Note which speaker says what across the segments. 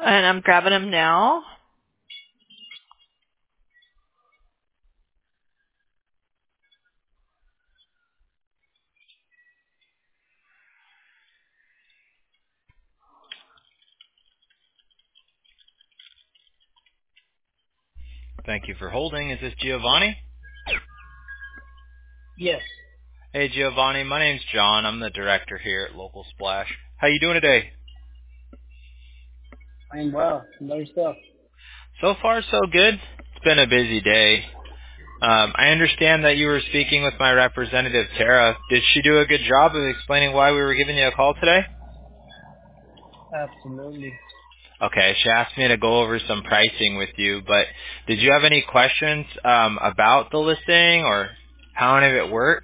Speaker 1: And I'm grabbing him now.
Speaker 2: Thank you for holding. Is this Giovanni?
Speaker 3: Yes,
Speaker 2: Hey, Giovanni. My name's John. I'm the director here at Local Splash. How you doing today?
Speaker 3: I'm well. Know yourself.
Speaker 2: So far, so good. It's been a busy day. I understand that you were speaking with my representative, Tara. Did she do a good job of explaining why we were giving you a call today?
Speaker 3: Absolutely.
Speaker 2: Okay, she asked me to go over some pricing with you, but did you have any questions about the listing or how any of it works?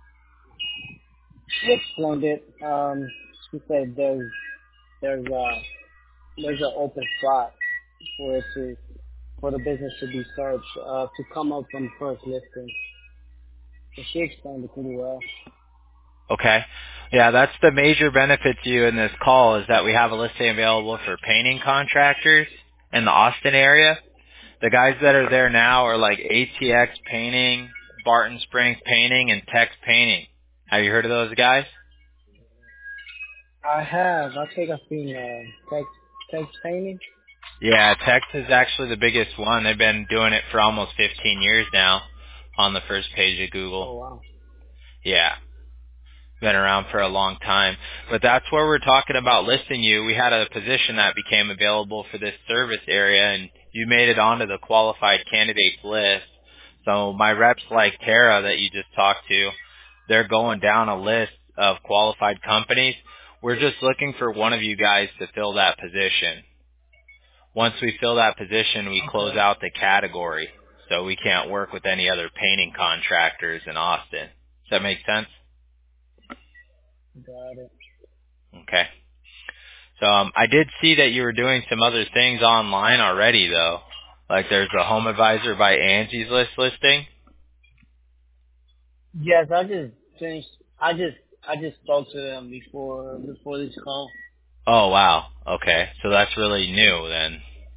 Speaker 3: She explained it. She said there's an open spot for it to for the business to be searched to come up from first listing. So she explained it pretty well.
Speaker 2: Okay. Yeah, that's the major benefit to you in this call is that we have a listing available for painting contractors in the Austin area. The guys that are there now are like ATX Painting, Barton Springs Painting, and Tex Painting. Have you heard of those guys?
Speaker 3: I have. I think I've seen text painting.
Speaker 2: Yeah, Tex is actually the biggest one. They've been doing it for almost 15 years now on the first page of Google.
Speaker 3: Oh wow.
Speaker 2: Yeah. Been around for a long time. But that's where we're talking about listing you. We had a position that became available for this service area, and you made it onto the qualified candidates list. So my reps like Tara that you just talked to, they're going down a list of qualified companies. We're just looking for one of you guys to fill that position. Once we fill that position, we close
Speaker 3: Okay.
Speaker 2: out the category. So we can't work with any other painting contractors in Austin. Does that make sense?
Speaker 3: Got it.
Speaker 2: Okay. So I did see that you were doing some other things online already, though. Like there's a Home Advisor by Angie's List listing.
Speaker 3: Yes, I just finished. I just spoke to them before this call.
Speaker 2: Oh wow. Okay, so that's really new then.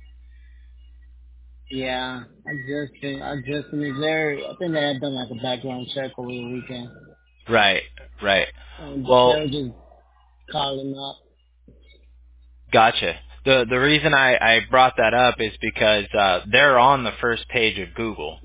Speaker 3: Yeah, I just finished there. I think they had done like a background check over the weekend,
Speaker 2: Right, right.
Speaker 3: and they
Speaker 2: Well,
Speaker 3: were just calling up.
Speaker 2: gotcha. The reason I brought that up is because they're on the first page of Google.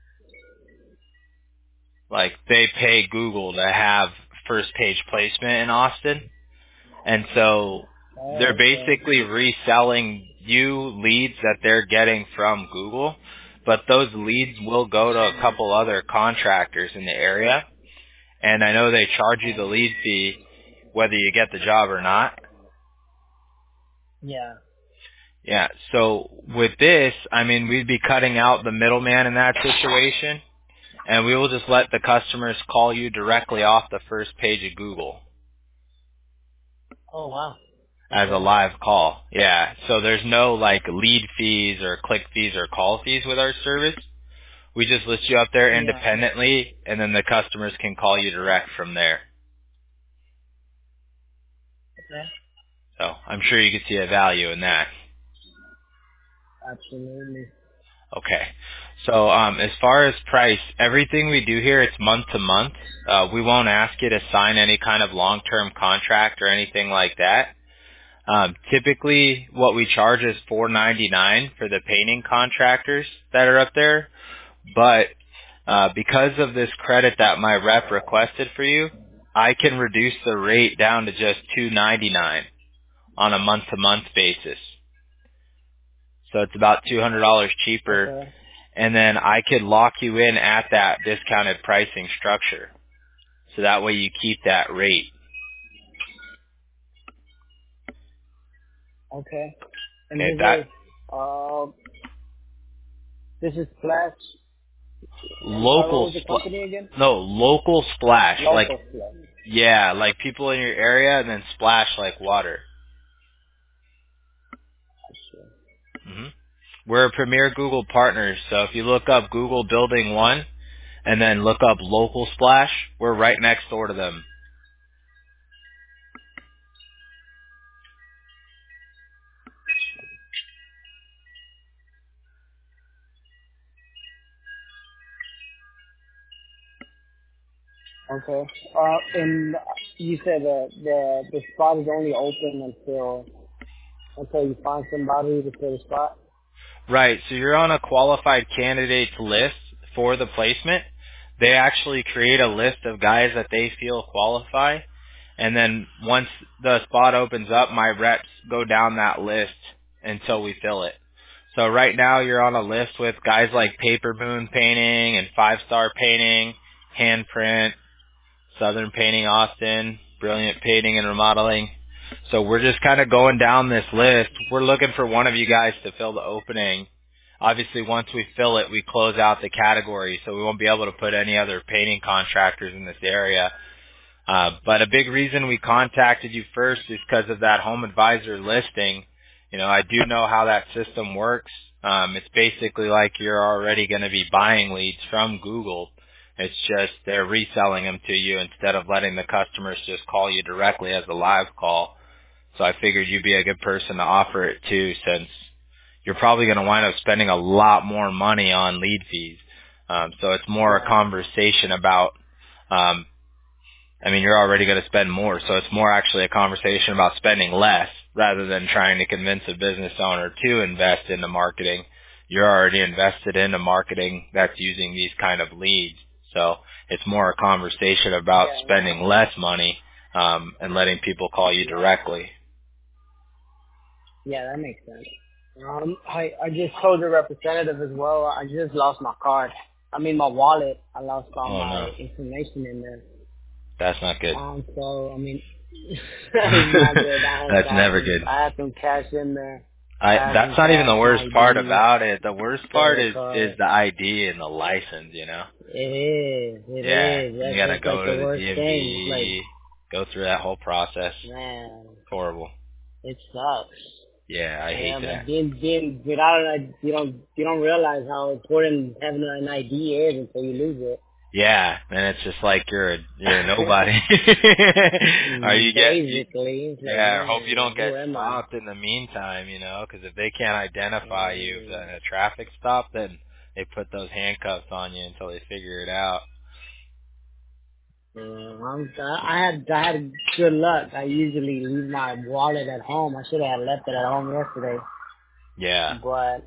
Speaker 2: Like they pay Google to have first page placement in Austin. And so they're
Speaker 3: Oh, okay.
Speaker 2: basically reselling you leads that they're getting from Google, but those leads will go to a couple other contractors in the area. And I know they charge you the lead fee whether you get the job or not.
Speaker 3: Yeah.
Speaker 2: Yeah, so with this, I mean, we'd be cutting out the middleman in that situation, and we will just let the customers call you directly off the first page of Google
Speaker 3: Oh wow.
Speaker 2: as a
Speaker 3: Okay.
Speaker 2: live call. Yeah. So there's no like lead fees or click fees or call fees with our service. We just list you up there
Speaker 3: Yeah.
Speaker 2: independently and then the customers can call you direct from there.
Speaker 3: Okay.
Speaker 2: So I'm sure you could see a value in that.
Speaker 3: Absolutely.
Speaker 2: Okay. So as far as price, everything we do here, it's month to month. We won't ask you to sign any kind of long-term contract or anything like that. Typically, what we charge is $4.99 for the painting contractors that are up there. But because of this credit that my rep requested for you, I can reduce the rate down to just $2.99 on a month-to-month basis. So it's about $200 cheaper,
Speaker 3: Okay.
Speaker 2: and then I could lock you in at that discounted pricing structure. So that way you keep that rate.
Speaker 3: Okay. And
Speaker 2: Okay, that
Speaker 3: uh this is Splash. I'm sorry, what
Speaker 2: local
Speaker 3: was the
Speaker 2: spl-
Speaker 3: company again?
Speaker 2: no, local splash, like,
Speaker 3: Local Splash.
Speaker 2: yeah, like people in your area and then splash like water.
Speaker 3: Sure.
Speaker 2: hmm We're a premier Google partner, so if you look up Google Building 1 and then look up Local Splash, we're right next door to them.
Speaker 3: Okay. And you said the spot is only open until you find somebody to fill the spot.
Speaker 2: Right. So you're on a qualified candidates list for the placement. They actually create a list of guys that they feel qualify. And then once the spot opens up, my reps go down that list until we fill it. So right now you're on a list with guys like Paper Moon Painting and Five Star Painting, Handprint, Southern Painting Austin, Brilliant Painting and Remodeling. So we're just kind of going down this list. We're looking for one of you guys to fill the opening. Obviously, once we fill it, we close out the category, so we won't be able to put any other painting contractors in this area. But a big reason we contacted you first is because of that home advisor listing. You know, I do know how that system works. It's basically like you're already going to be buying leads from Google. It's just they're reselling them to you instead of letting the customers just call you directly as a live call. So I figured you'd be a good person to offer it to, since you're probably going to wind up spending a lot more money on lead fees. So it's more a conversation about, you're already going to spend more, so it's more actually a conversation about spending less rather than trying to convince a business owner to invest into marketing. You're already invested into marketing that's using these kind of leads. So it's more a conversation about spending less money and letting people call you directly.
Speaker 3: Yeah, that makes sense. I just told the representative as well. I just lost my card. My wallet. I lost all my information in there.
Speaker 2: That's not good.
Speaker 3: So it's not good.
Speaker 2: That's never good.
Speaker 3: I had some cash in there.
Speaker 2: That's not even the worst part about it. The worst part is the ID and the license, you know?
Speaker 3: It is.
Speaker 2: You gotta go to the DMV, go through that whole process.
Speaker 3: Man.
Speaker 2: It's horrible.
Speaker 3: It sucks.
Speaker 2: Yeah, I hate that.
Speaker 3: Then without it, you don't realize how important having an ID is until you lose it.
Speaker 2: Yeah, and it's just like you're a nobody. Are you
Speaker 3: basically?
Speaker 2: I hope you don't get stopped in the meantime, you know, because if they can't identify you in a traffic stop, then they put those handcuffs on you until they figure it out.
Speaker 3: I had good luck. I usually leave my wallet at home. I should have left it at home yesterday.
Speaker 2: Yeah.
Speaker 3: But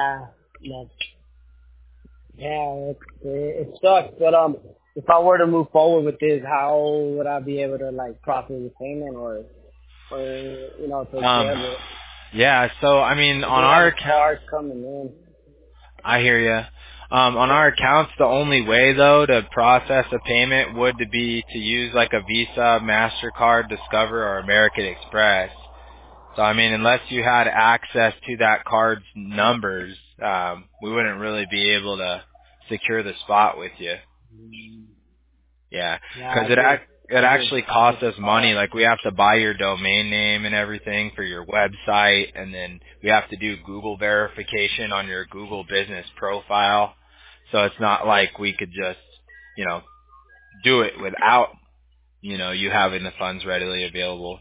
Speaker 3: it sucks. But if I were to move forward with this, how would I be able to process the payment or take care of it?
Speaker 2: Yeah. So on our account,
Speaker 3: coming in.
Speaker 2: I hear you. On our accounts, the only way though to process a payment would be to use like a Visa, MasterCard, Discover, or American Express. So unless you had access to that card's numbers, we wouldn't really be able to secure the spot with you. Yeah, because it actually costs us money. Like we have to buy your domain name and everything for your website, and then we have to do Google verification on your Google business profile. So it's not like we could just, do it without, you having the funds readily available.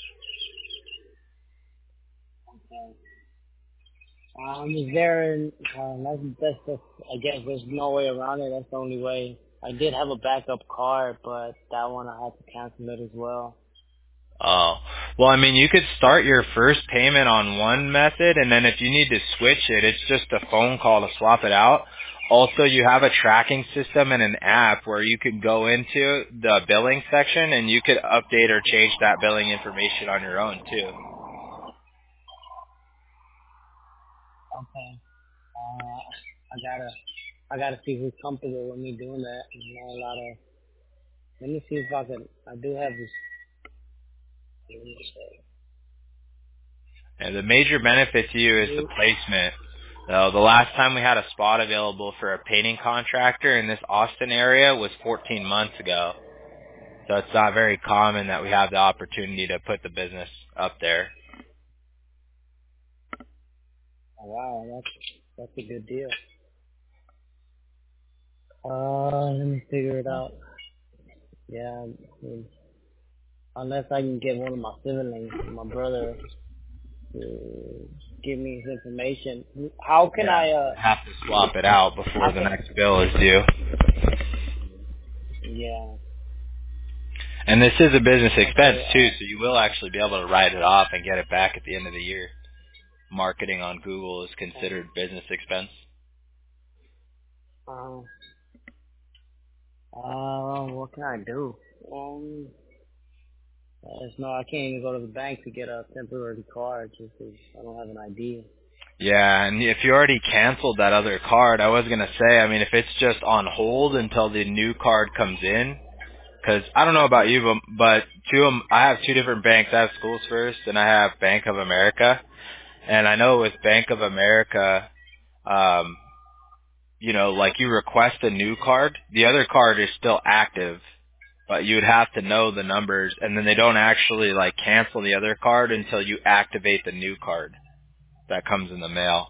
Speaker 3: Is there, that's, I guess there's no way around it. That's the only way. I did have a backup card, but that one I had to cancel it as well.
Speaker 2: Oh. Well, you could start your first payment on one method, and then if you need to switch it, it's just a phone call to swap it out. Also, you have a tracking system and an app where you can go into the billing section, and you could update or change that billing information on your own, too.
Speaker 3: Okay. I gotta see who's comfortable with me doing that. Let me see if I do have this.
Speaker 2: And the major benefit to you is the placement. So the last time we had a spot available for a painting contractor in this Austin area was 14 months ago. So it's not very common that we have the opportunity to put the business up there.
Speaker 3: Oh, wow, that's a good deal. Let me figure it out. Yeah, unless I can get one of my siblings, my brother, to give me his information. How can I
Speaker 2: have to swap it out before the next bill is due?
Speaker 3: Yeah.
Speaker 2: And this is a business expense
Speaker 3: Okay.
Speaker 2: too, so you will actually be able to write it off and get it back at the end of the year. Marketing on Google is considered business expense.
Speaker 3: What can I do? I can't even go to the bank to get a temporary card just 'cause I don't have an ID.
Speaker 2: Yeah, and if you already canceled that other card, I was going to say, I mean, if it's just on hold until the new card comes in, because I don't know about you, but I have two different banks. I have Schools First and I have Bank of America. And I know with Bank of America, um, like you request a new card, the other card is still active, but you would have to know the numbers, and then they don't actually like cancel the other card until you activate the new card that comes in the mail.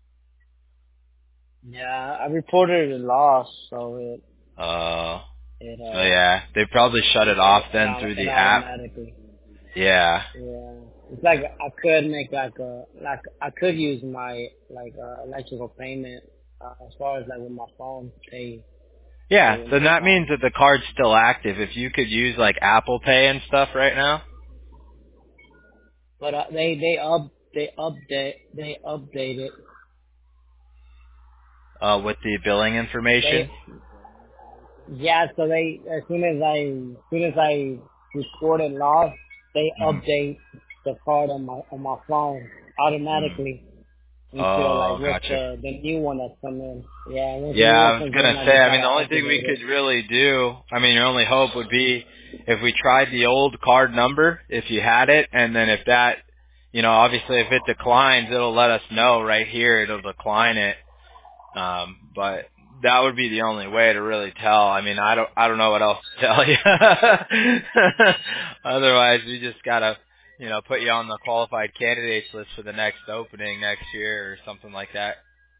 Speaker 3: Yeah, I reported it lost, so
Speaker 2: Uh,
Speaker 3: it
Speaker 2: so yeah, they probably shut it off then through
Speaker 3: it
Speaker 2: the app.
Speaker 3: automatically.
Speaker 2: Yeah.
Speaker 3: Yeah, it's like I could make I could use my electrical payment as far as like with my phone pay
Speaker 2: Yeah,
Speaker 3: with
Speaker 2: then
Speaker 3: my
Speaker 2: that means
Speaker 3: phone.
Speaker 2: that the card's still active. If you could use like Apple Pay and stuff right now,
Speaker 3: But they update it.
Speaker 2: with the billing information.
Speaker 3: They Yeah, so as soon as I report it lost, they
Speaker 2: Hmm.
Speaker 3: update the card on my phone
Speaker 2: Hmm.
Speaker 3: automatically until like
Speaker 2: Oh,
Speaker 3: with
Speaker 2: gotcha.
Speaker 3: the new one that's come in. Yeah, once the
Speaker 2: Yeah,
Speaker 3: new one
Speaker 2: I was
Speaker 3: comes in,
Speaker 2: gonna
Speaker 3: I
Speaker 2: say,
Speaker 3: just
Speaker 2: I mean,
Speaker 3: gotta
Speaker 2: the only thing we
Speaker 3: activate it.
Speaker 2: could really do, I mean, your only hope would be if we tried the old card number, if you had it, and then if that, obviously if it declines, it'll let us know right here, it'll decline it. But that would be the only way to really tell. I mean, I don't know what else to tell you. Otherwise, we just gotta, put you on the qualified candidates list for the next opening next year or something like that.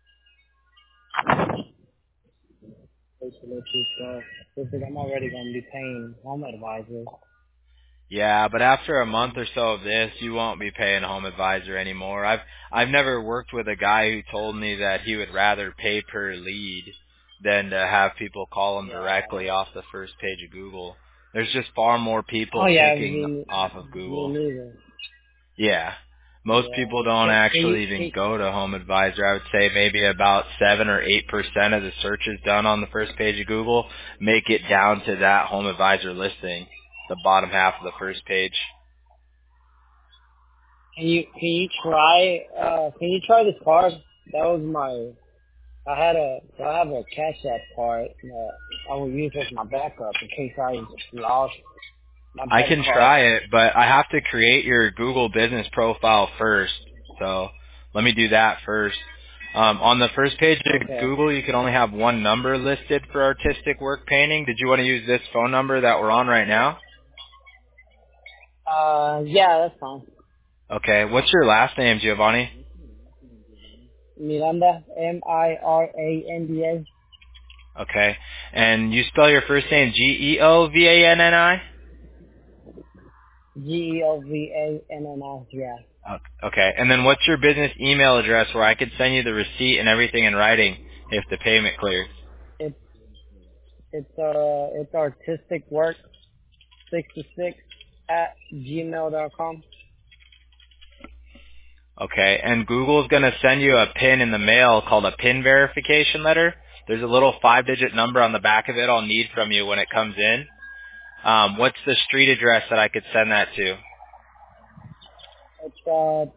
Speaker 3: Basically, because I'm already gonna be paying home advisor.
Speaker 2: Yeah, but after a month or so of this, you won't be paying Home Advisor anymore. I've never worked with a guy who told me that he would rather pay per lead than to have people call him
Speaker 3: Yeah.
Speaker 2: directly off the first page of Google. There's just far more
Speaker 3: Oh
Speaker 2: people
Speaker 3: yeah,
Speaker 2: picking off of
Speaker 3: me
Speaker 2: Google.
Speaker 3: neither.
Speaker 2: Yeah. Most
Speaker 3: Yeah.
Speaker 2: people don't actually even
Speaker 3: Can
Speaker 2: go to Home Advisor. I would say maybe about 7 or 8% of the searches done on the first page of Google make it down to that Home Advisor listing, the bottom half of the first page.
Speaker 3: can you try this card? That was I have a Cash App card that I will use as my backup in case I lost my
Speaker 2: I
Speaker 3: debit
Speaker 2: can
Speaker 3: card.
Speaker 2: try it, but I have to create your Google business profile first. So let me do that first. On the first page of
Speaker 3: Okay.
Speaker 2: Google, you can only have one number listed for artistic work painting. Did you want to use this phone number that we're on right now?
Speaker 3: Yeah, that's fine.
Speaker 2: Okay. What's your last name, Giovanni?
Speaker 3: Miranda, Miranda,
Speaker 2: Okay. And you spell your first name Geovanni?
Speaker 3: Geovanni. Yeah.
Speaker 2: Okay. And then what's your business email address where I could send you the receipt and everything in writing if the payment clears?
Speaker 3: It's it's artistic work 66 at gmail.com.
Speaker 2: Okay, and Google's going to send you a PIN in the mail called a PIN verification letter. There's a little 5-digit number on the back of it I'll need from you when it comes in. What's the street address that I could send that to?
Speaker 3: It's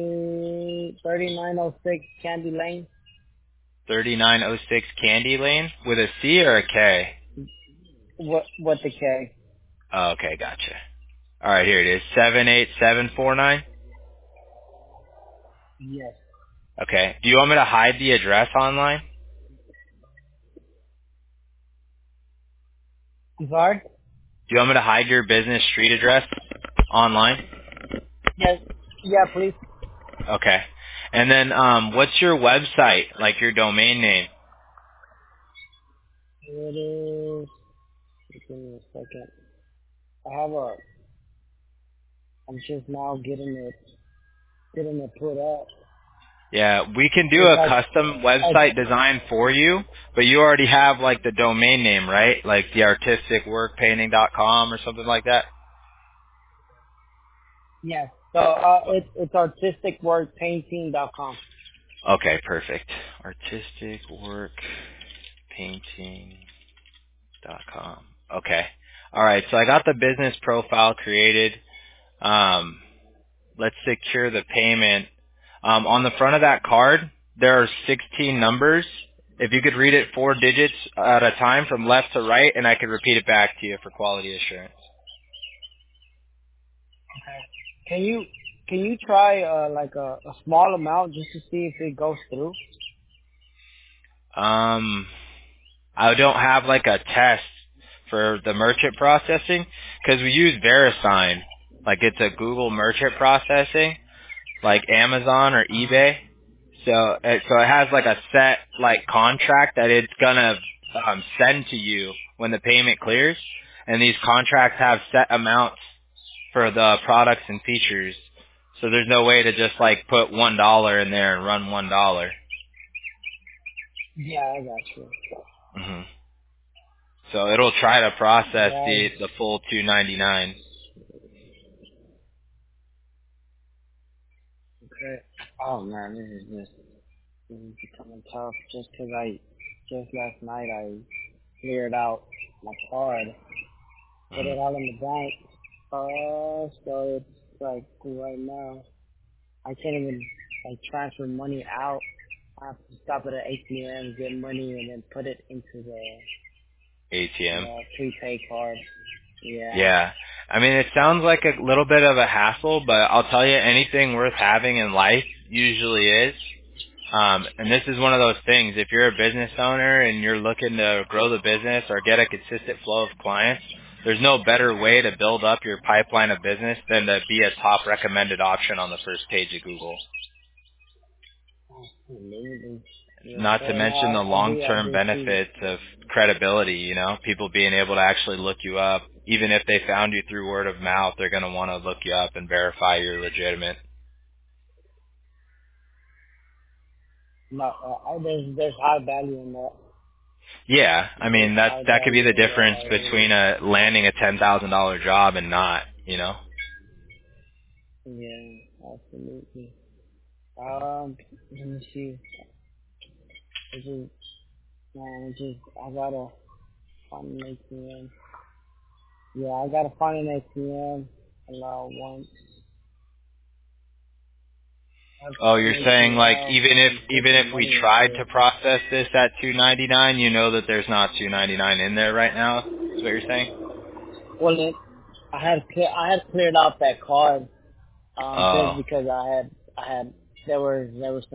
Speaker 3: 3906 Candy Lane.
Speaker 2: 3906 Candy Lane with a C or a K?
Speaker 3: What the K?
Speaker 2: Oh, okay, gotcha. All right, here it is, 78749.
Speaker 3: Yes.
Speaker 2: Okay, do you want me to hide the address online?
Speaker 3: I'm sorry?
Speaker 2: Do you want me to hide your business street address online?
Speaker 3: Yes. Yeah, please.
Speaker 2: Okay. And then what's your website, like your domain name?
Speaker 3: It is. Give me a second. I have a. I'm just now getting it put up.
Speaker 2: Yeah, we can do
Speaker 3: It's
Speaker 2: a
Speaker 3: like,
Speaker 2: custom website design for you, but you already have like the domain name, right? Like theartisticworkpainting.com or something like that.
Speaker 3: yes. So it's artisticworkpainting.com.
Speaker 2: Okay, perfect. Artisticworkpainting.com. Okay. All right. So I got the business profile created. Let's secure the payment. On the front of that card, there are 16 numbers. If you could read it 4 digits at a time from left to right, and I could repeat it back to you for quality assurance.
Speaker 3: Can you try like a small amount just to see if it goes through?
Speaker 2: I don't have like a test for the merchant processing because we use VeriSign. Like it's a Google merchant processing, like Amazon or eBay. So it has like a set like contract that it's gonna send to you when the payment clears, and these contracts have set amounts for the products and features. So there's no way to just like put $1 in there and run $1.
Speaker 3: Yeah, I got you.
Speaker 2: hmm So it'll try to process
Speaker 3: Yeah.
Speaker 2: the full $299.
Speaker 3: Okay. Oh man, this is becoming tough. Just last night I cleared out my card, put
Speaker 2: Mhm.
Speaker 3: it all in the bank. So it's like right now I can't even like transfer money out. I have to stop at an ATM, get money, and then put it into
Speaker 2: ATM.
Speaker 3: the prepaid card. Yeah.
Speaker 2: Yeah. I mean, it sounds like a little bit of a hassle, but I'll tell you, anything worth having in life usually is. And this is one of those things. If you're a business owner and you're looking to grow the business or get a consistent flow of clients, there's no better way to build up your pipeline of business than to be a top recommended option on the first page of Google.
Speaker 3: Amazing. Yes,
Speaker 2: Not to
Speaker 3: sir. No,
Speaker 2: mention the
Speaker 3: I
Speaker 2: long-term
Speaker 3: do too.
Speaker 2: benefits of credibility, people being able to actually look you up. Even if they found you through word of mouth, they're going to want to look you up and verify you're legitimate.
Speaker 3: No, there's high value in that.
Speaker 2: Yeah, I
Speaker 3: There's
Speaker 2: mean
Speaker 3: high
Speaker 2: that could be
Speaker 3: value
Speaker 2: the
Speaker 3: in that
Speaker 2: difference
Speaker 3: already.
Speaker 2: between landing a $10,000 job and not.
Speaker 3: Yeah, absolutely. Let me see. It's just, man, I gotta find an ATM. Yeah, I gotta find an ATM. Allow once. I have to
Speaker 2: Oh,
Speaker 3: find
Speaker 2: you're
Speaker 3: an
Speaker 2: saying like
Speaker 3: ATM
Speaker 2: even if
Speaker 3: some
Speaker 2: we
Speaker 3: money
Speaker 2: tried
Speaker 3: into
Speaker 2: to
Speaker 3: it.
Speaker 2: process this at 299, you know that there's not 299 in there right now. Is what you're saying?
Speaker 3: Well, I had cleared out that card, just
Speaker 2: Oh,
Speaker 3: because I had, there was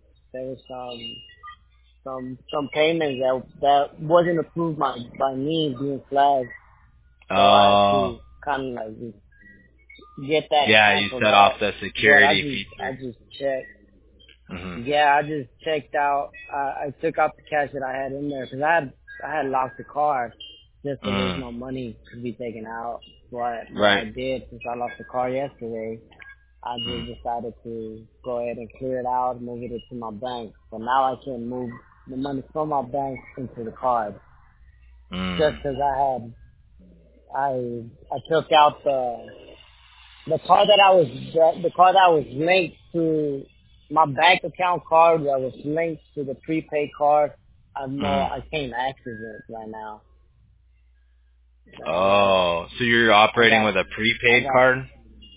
Speaker 3: some payments that wasn't approved by me being flagged. So I had
Speaker 2: oh,
Speaker 3: to kind of like get that
Speaker 2: yeah. You
Speaker 3: canceled
Speaker 2: set off
Speaker 3: out.
Speaker 2: the
Speaker 3: But
Speaker 2: security
Speaker 3: I
Speaker 2: feature.
Speaker 3: just checked.
Speaker 2: Mhm.
Speaker 3: Yeah, I just checked out. I took out the cash that I had in there because I had locked the card just so there's
Speaker 2: Mm.
Speaker 3: no money to be taken out. But what I
Speaker 2: Right.
Speaker 3: did since I lost the car yesterday, I
Speaker 2: Mm.
Speaker 3: just decided to go ahead and clear it out, move it into my bank. So now I can move the money from my bank into the card. Just
Speaker 2: Mm.
Speaker 3: because I took out the card that the card that was linked to my bank account card that was linked to the prepaid card.
Speaker 2: Mm.
Speaker 3: I can't access it right now.
Speaker 2: Oh, so you're
Speaker 3: I
Speaker 2: operating
Speaker 3: got
Speaker 2: with a
Speaker 3: I
Speaker 2: prepaid
Speaker 3: got
Speaker 2: card?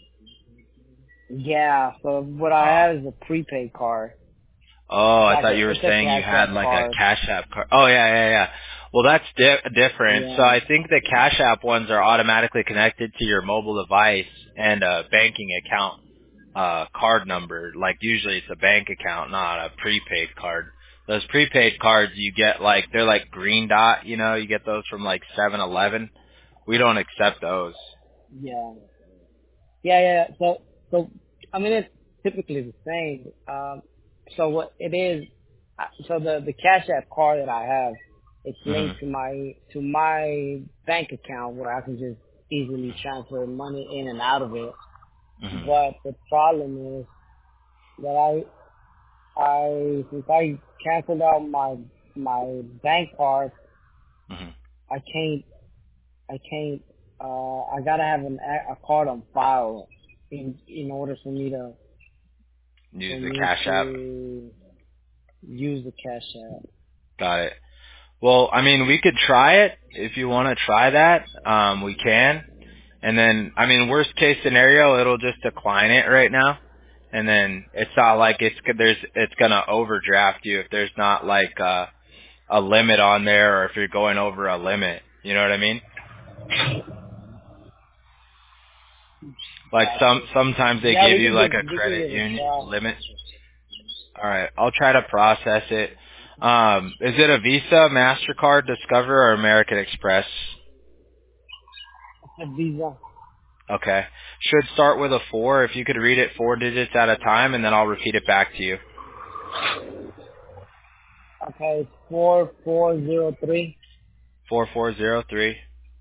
Speaker 3: yeah. So what I
Speaker 2: Oh.
Speaker 3: have is a prepaid card.
Speaker 2: Oh, I thought you were
Speaker 3: It's a
Speaker 2: saying you
Speaker 3: Cash
Speaker 2: had
Speaker 3: App
Speaker 2: like a
Speaker 3: card.
Speaker 2: Cash App card. Oh, yeah, yeah, yeah. Well, that's different. So
Speaker 3: Yeah.
Speaker 2: I think the Cash App ones are automatically connected to your mobile device and a banking account card number. Like usually it's a bank account, not a prepaid card. Those prepaid cards you get like they're like green dot, you get those from like 7-Eleven. We don't accept those.
Speaker 3: Yeah. Yeah. So I mean, it's typically the same. So what it is, so the Cash App card that I have, it's
Speaker 2: Mhm.
Speaker 3: linked to my bank account where I can just easily transfer money in and out of it.
Speaker 2: Mhm.
Speaker 3: But the problem is that since I canceled out my bank card,
Speaker 2: Hmm.
Speaker 3: I gotta have a card on file in order
Speaker 2: Use
Speaker 3: for
Speaker 2: the
Speaker 3: me
Speaker 2: Cash App.
Speaker 3: to use the Cash App.
Speaker 2: Got it. Well, I mean, we could try it if you want to try that. We can. And then, I mean, worst case scenario, it'll just decline it right now. And then it's not like it's gonna overdraft you if there's not like a limit on there or if you're going over a limit. You know what I mean? Like sometimes they
Speaker 3: Yeah,
Speaker 2: give you like a
Speaker 3: we can
Speaker 2: credit
Speaker 3: give it a
Speaker 2: union
Speaker 3: try.
Speaker 2: limit. All right, I'll try to process it. Is it a Visa, MasterCard, Discover, or American Express?
Speaker 3: It's a Visa.
Speaker 2: Okay. Should start with a 4. If you could read it 4 digits at a time, and then I'll repeat it back to you.
Speaker 3: Okay, it's 4403
Speaker 2: 4403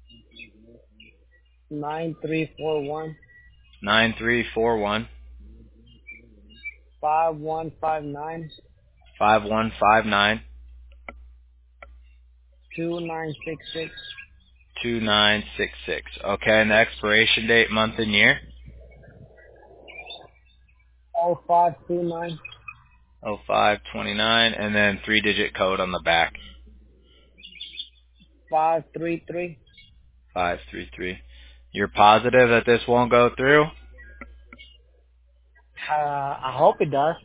Speaker 3: 9341
Speaker 2: 9341
Speaker 3: 5159
Speaker 2: 5159
Speaker 3: 2966
Speaker 2: 2966. Okay, and the expiration date, month, and year?
Speaker 3: 0529
Speaker 2: 0529, and then 3-digit code on the back.
Speaker 3: 533.
Speaker 2: 533. You're positive that this won't go through?
Speaker 3: I hope it does.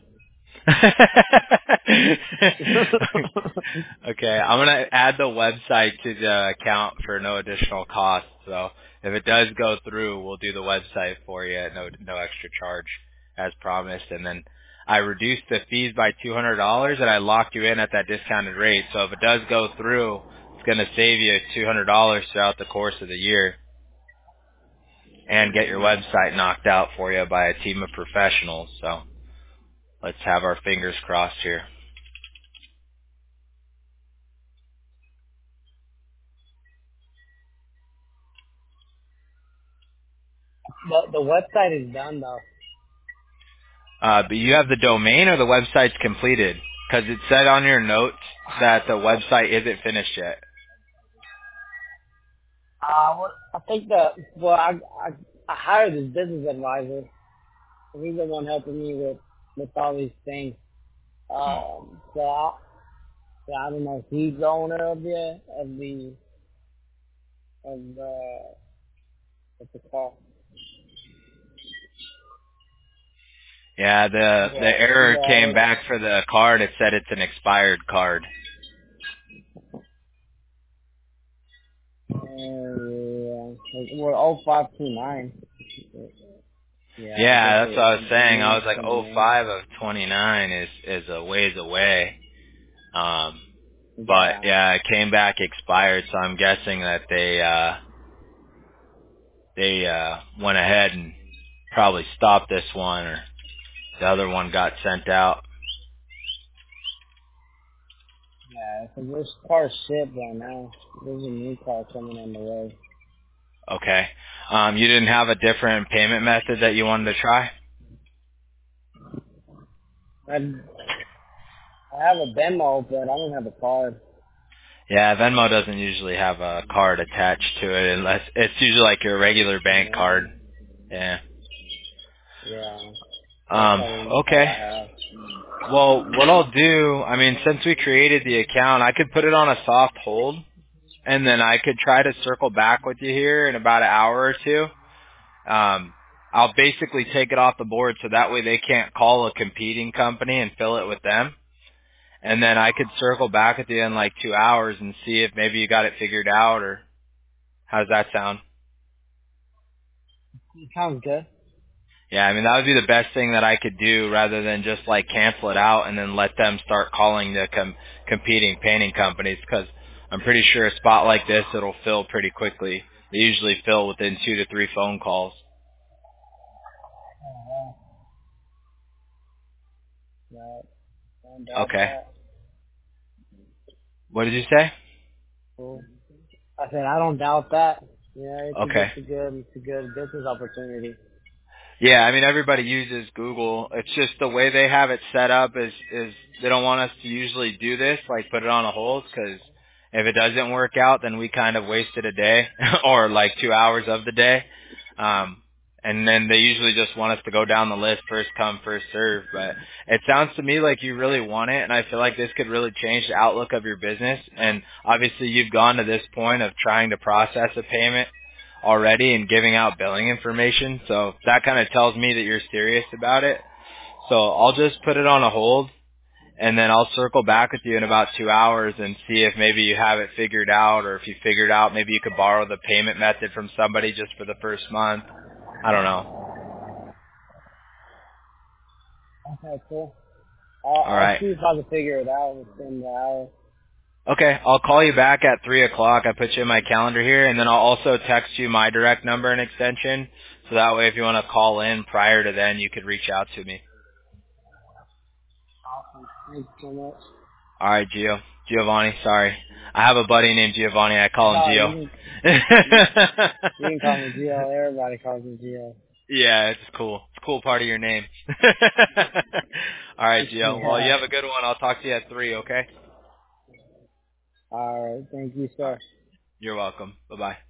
Speaker 2: Okay, I'm gonna add the website to the account for no additional cost. So if it does go through, we'll do the website for you at no extra charge, as promised. And then I reduced the fees by $200, and I locked you in at that discounted rate. So if it does go through, it's gonna save you $200 throughout the course of the year, and get your website knocked out for you by a team of professionals. So let's have our fingers crossed here.
Speaker 3: The website is done though.
Speaker 2: But you have the domain or the website's completed? Because it said on your notes that the website isn't finished yet.
Speaker 3: I think I hired this business advisor. He's the one helping me with all these things.
Speaker 2: Hmm.
Speaker 3: So I don't know if he's the owner of what's it called?
Speaker 2: Yeah, the error came
Speaker 3: The
Speaker 2: back for the card. It said it's an expired card.
Speaker 3: we're 0529. Yeah, I guess
Speaker 2: Yeah, that's what I was
Speaker 3: the
Speaker 2: saying. I
Speaker 3: name's
Speaker 2: was like,
Speaker 3: coming
Speaker 2: oh
Speaker 3: in.
Speaker 2: 05 of 29 is a ways away. But
Speaker 3: Yeah.
Speaker 2: yeah, it came back expired. So I'm guessing that they went ahead and probably stopped this one, or the other one got sent out.
Speaker 3: Yeah, so this car's shipped right now. There's a new car coming on the way.
Speaker 2: Okay. You didn't have a different payment method that you wanted to try?
Speaker 3: I have a Venmo, but I don't have a card.
Speaker 2: Yeah, Venmo doesn't usually have a card attached to it unless it's usually like your regular bank
Speaker 3: Yeah.
Speaker 2: card. Yeah.
Speaker 3: Yeah. That's all
Speaker 2: Okay.
Speaker 3: I have.
Speaker 2: Well, what I'll do, I mean, since we created the account, I could put it on a soft hold, and then I could try to circle back with you here in about an hour or two. I'll basically take it off the board so that way they can't call a competing company and fill it with them. And then I could circle back with you in like 2 hours and see if maybe you got it figured out, or how's that sound?
Speaker 3: Sounds good.
Speaker 2: Yeah, I mean, that would be the best thing that I could do rather than just like cancel it out and then let them start calling the competing painting companies, because I'm pretty sure a spot like this, it'll fill pretty quickly. They usually fill within 2 to 3 phone calls.
Speaker 3: Yeah, don't doubt
Speaker 2: Okay.
Speaker 3: that.
Speaker 2: What did you say?
Speaker 3: Cool. I said I don't doubt that. Yeah,
Speaker 2: Okay.
Speaker 3: it's a good business opportunity.
Speaker 2: Yeah, I mean everybody uses Google. It's just the way they have it set up is they don't want us to usually do this, like put it on a hold, because if it doesn't work out, then we kind of wasted a day or like 2 hours of the day. And then they usually just want us to go down the list, first come, first serve. But it sounds to me like you really want it, and I feel like this could really change the outlook of your business. And obviously you've gone to this point of trying to process a payment already and giving out billing information. So that kind of tells me that you're serious about it. So I'll just put it on a hold, and then I'll circle back with you in about 2 hours and see if maybe you have it figured out, or if you figured out maybe you could borrow the payment method from somebody just for the first month. I don't know.
Speaker 3: Okay, cool.
Speaker 2: All
Speaker 3: I'll
Speaker 2: right.
Speaker 3: see if I can figure it out within the hour.
Speaker 2: Okay, I'll call you back at 3 o'clock. I put you in my calendar here, and then I'll also text you my direct number and extension, so that way if you want to call in prior to then, you could reach out to me.
Speaker 3: Awesome. Thank you so much.
Speaker 2: All right, Giovanni, sorry. I have a buddy named Giovanni. I call him
Speaker 3: No,
Speaker 2: Gio.
Speaker 3: you can call me Gio. Everybody calls me Gio.
Speaker 2: Yeah, it's cool. It's a cool part of your name. All right, Gio. Well, you
Speaker 3: Yeah.
Speaker 2: have a good one. I'll talk to you at 3, okay?
Speaker 3: All right. Thank you,
Speaker 2: All
Speaker 3: sir.
Speaker 2: right. You're welcome. Bye-bye.